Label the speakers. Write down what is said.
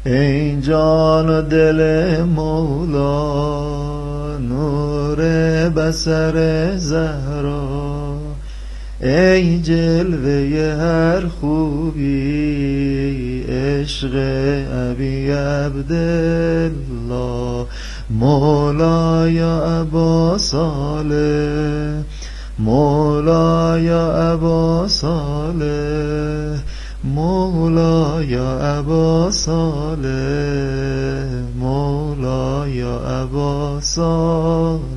Speaker 1: ای جان و دل مولا، نور بصر زهرا، ای جلوه هر خوبی، عشق ابی عبدالله. مولا یا ابا صالح، مولا یا ابا صالح، مولا یا ابا صالح، مولا یا ابا صالح.